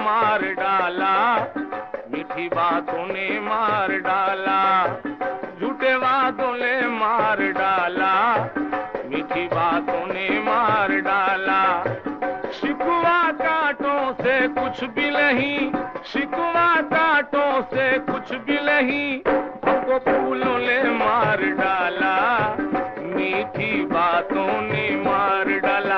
मार डाला, मीठी बातों ने मार डाला, झूठे वादों ने मार डाला, मीठी बातों ने मार डाला। शिकवा कांटों से कुछ भी नहीं, शिकवा कांटों से कुछ भी नहीं, हमको फूलों ने मार डाला, मीठी बातों ने मार डाला।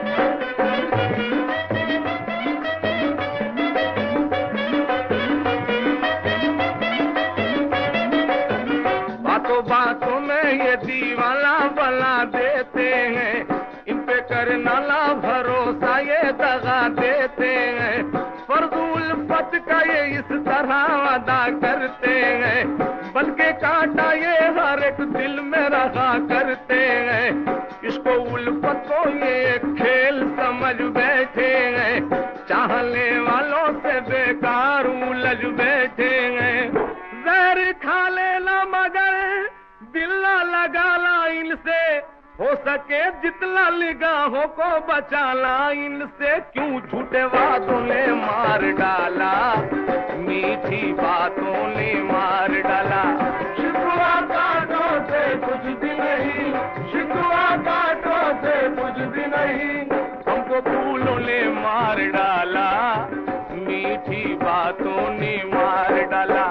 बातों बातों में ये दीवाना बना देते हैं, इन पे करना ना भरोसा ये दगा देते हैं, फर्जुल पत का ये इस तरह वादा करते हैं, बल्कि कांटा ये हर एक दिल में रखा करते हैं, इसको उल्फत को ये एक खेल समझ बैठे हैं, चाहने वालों से बेकार उलझ बैठे हैं। जहर खा लेना मगर दिल ना लगाना इनसे, हो सके जितना निगाहों को बचाना इनसे, क्यों झूठे वादों ने मार डाला, मीठी बातों ने मार डाला। शिकवा कांटों से कुछ भी नहीं, शिकवा कांटों से कुछ भी नहीं, हमको फूलों ने मार डाला, मीठी बातों ने मार डाला।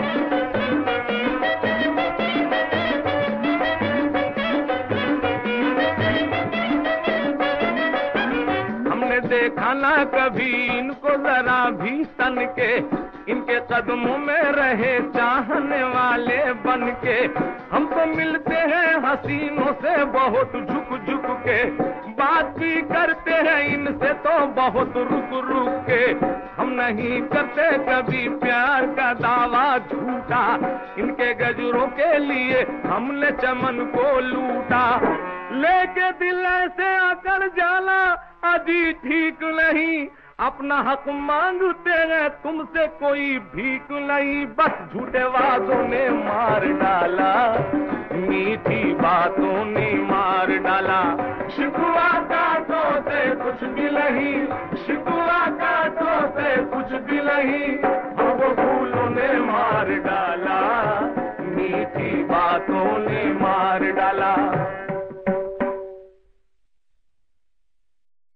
देखा ना कभी इनको जरा भी तन के, इनके कदमों में रहे चाहने वाले बन के, हम तो मिलते हैं हसीनों से बहुत झुक झुक के, बात भी करते हैं इनसे तो बहुत रुक रुक के, हम नहीं करते कभी प्यार का दावा झूठा, इनके गजरों के लिए हमने चमन को लूटा, लेके दिल से आकर जाना अजी ठीक नहीं, अपना हक मांगते हैं तुमसे कोई भीख नहीं, बस झूठे वादों ने मार डाला, मीठी बातों ने मार डाला। शिकवा कांटों से कुछ भी नहीं, शिकवा कांटों से कुछ भी नहीं, हमको फूलों ने मार डाला, मीठी बातों ने मार डाला।